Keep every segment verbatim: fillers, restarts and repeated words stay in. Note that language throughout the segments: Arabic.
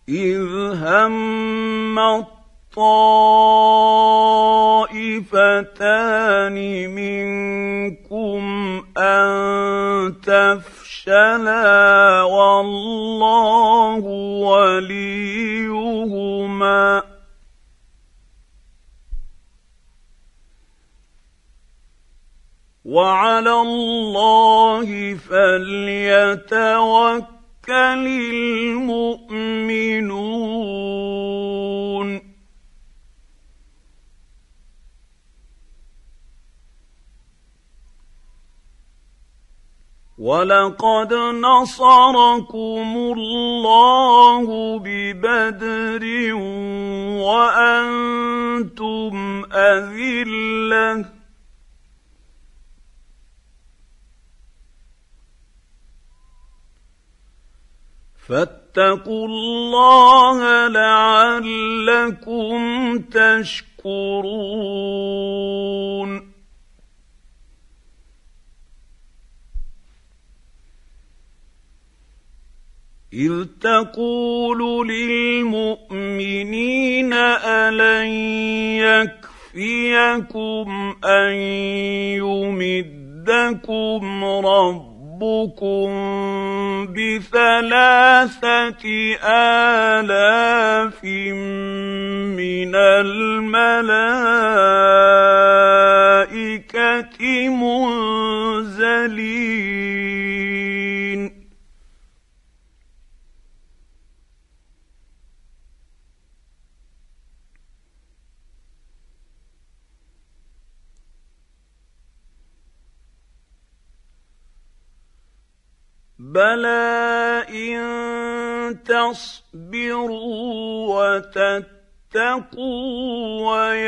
إذ هم الطائفتان منكم أن تفشلا والله وليهما وعلى الله فليتوكل المؤمنون ولقد نصركم الله ببدر وأنتم أذلة فاتقوا الله لعلكم تشكرون إذ تقول للمؤمنين ألن يكفيكم أن يمدكم ربكم ربكم بثلاثة آلاف من الملائكة منزلين بلى إن تصبروا وتتقوا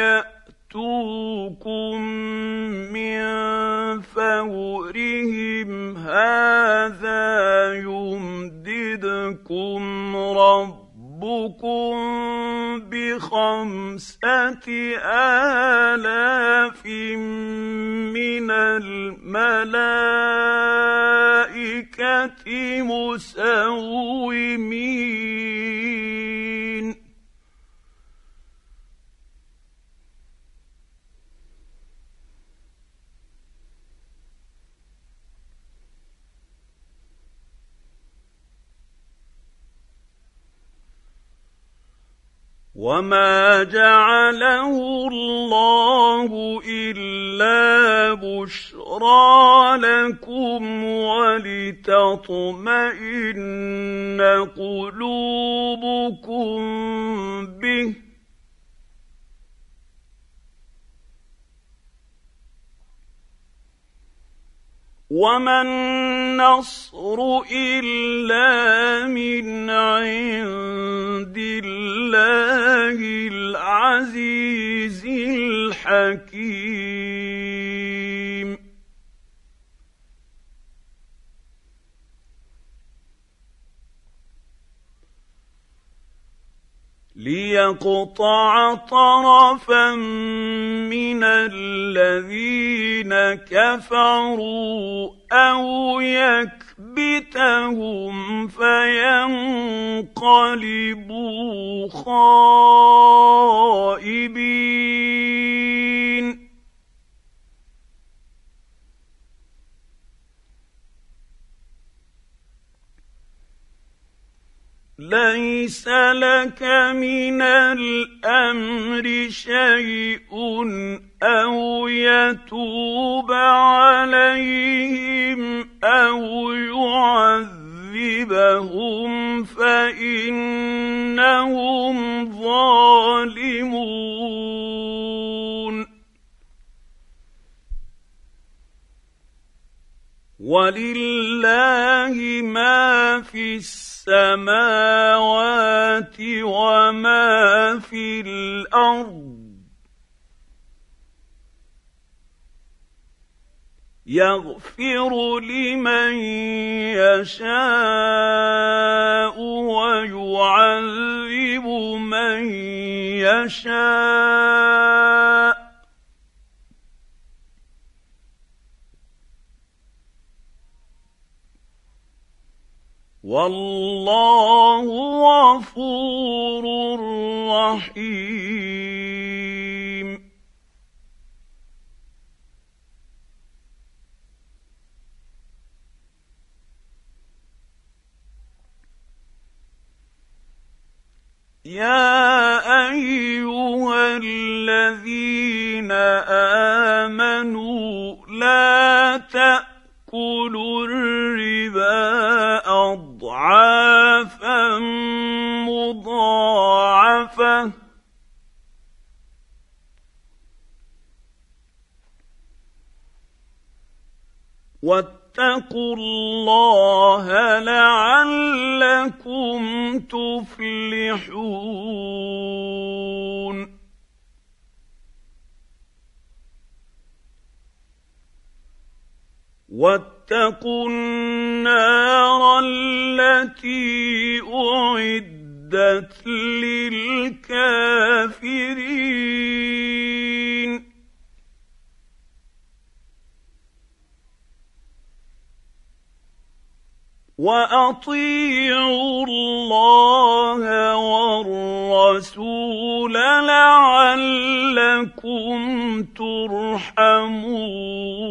ويأتوكم من فورهم هذا يمددكم ربكم بخمسة آلاف من الملائكة مسومين وما جعله الله إلا بشرى لكم ولتطمئن قلوبكم به وما النصر إلا من عند الله العزيز الحكيم ليقطع طرفا من الذين كفروا أو يكبتهم فينقلبوا خائبين ليس لك من الأمر شيء أو يتوب عليهم أو يعذبهم فإنهم ظالمون ولله ما في السماوات وما في الأرض يغفر لمن يشاء ويعذب من يشاء والله غفور رحيم. يا ايها الذين امنوا لا تاكلوا الربا اضعافا مضاعفه واتقوا الله لعلكم تفلحون. واتقوا النار التي اعدت للكافرين. واطيعوا الله والرسول لعلكم ترحمون.